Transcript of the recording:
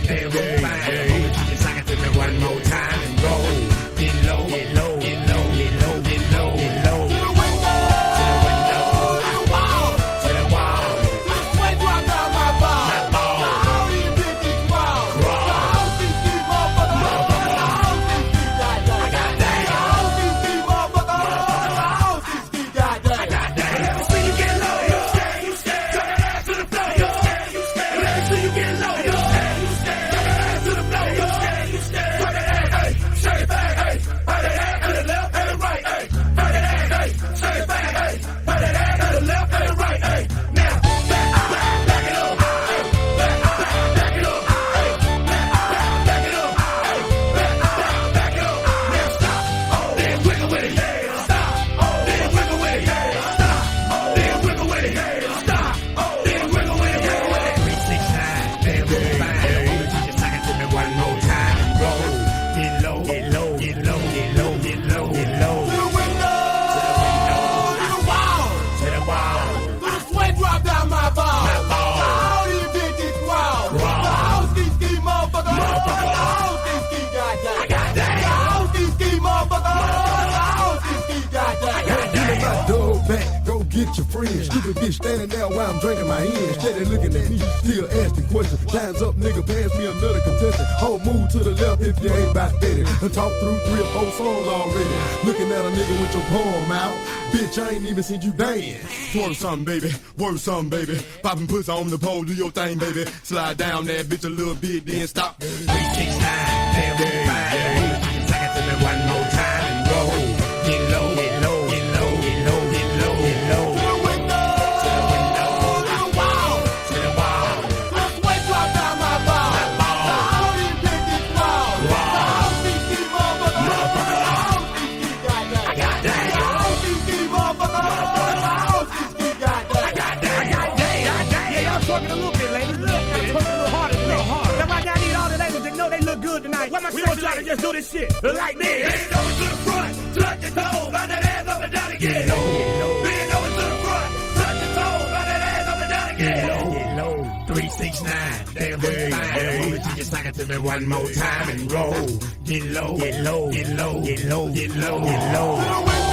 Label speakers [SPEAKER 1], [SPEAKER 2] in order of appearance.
[SPEAKER 1] Damn, fine. Just like it to me one more time and roll. Get low, get low, get low, get low, get low, get low. To the window, to the window, to the wall, to the wall.
[SPEAKER 2] Sweat drop down my ball.
[SPEAKER 1] My ball.
[SPEAKER 2] I don't even think it's raw. I don't think these motherfuckers. I don't think these goddamn. I don't think these motherfuckers. I don't think these goddamn.
[SPEAKER 1] Let me see you get low, you scared, you scared. Turn that ass to the floor, you scared, you scared. Let me see you get low, you scared, you scared. Turn that ass to the floor, you scared, you scared. Turn that ass, hey, shake it back, hey. Turn that ass to the left and the right, hey. Turn that ass, hey, shake it back, hey. Turn that ass to the left and the right, hey. Now, back it up, hey. Back it up, hey. Back it up, hey. Back it up, hey. Back it up. Now stop, then wiggle with it, yeah. Stop, then wiggle with it, yeah. Stop, then wiggle with it, yeah. Stop, then wiggle with it, yeah. 369, damn, fine. Just like it to me one more time and roll. Get low, get low, get low, get low, get low, get low.
[SPEAKER 2] To the window, to the wall,
[SPEAKER 1] To the wall,
[SPEAKER 2] to the sweat drop down my ball.
[SPEAKER 1] my ball.
[SPEAKER 2] I don't even think it's raw. I don't think these motherfuckers. I don't think these goddamn. I don't think these motherfuckers. I don't think these goddamn.
[SPEAKER 3] Give me my dog back, go get your friend. Stupid bitch standing there while I'm drinking my hand. Steady looking at me, still asking questions. Time's up, nigga, pass me another contestant. Whole move to the left if you ain't about steady. I talked through 3 or 4 songs already. Looking at a nigga with your palm out. Bitch, I ain't even seen you dance. Twerk something, baby, work something, baby. Poppin' pussy on the pole, do your thing, baby. Slide down that bitch a little bit, then stop.
[SPEAKER 1] 369, damn, fine. Just like it to me one more time and roll. Get low, get low, get low, get low, get low, get low.
[SPEAKER 2] To the window,
[SPEAKER 1] To the window,
[SPEAKER 2] to the wall,
[SPEAKER 1] to the wall.
[SPEAKER 2] to the sweat drop down my ball. I don't even think it's raw. I don't think these motherfuckers. I don't think these goddamn. I don't think these motherfuckers. I don't think these goddamn.
[SPEAKER 4] Yeah, y'all twerking a little bit, ladies. Y'all twerking a little harder than that. That's why y'all need all the ladies that know they look good tonight. We want y'all to just do this shit like this.
[SPEAKER 1] Bend over to the front, touch your toes, bout that ass up and down again. Bend over to the front, touch your toes, bout that ass up and down again. Get low, 369, damn, fine. Just like it to me one more time and roll. Get low, get low, get low, get low, get low, get low.
[SPEAKER 2] To the window,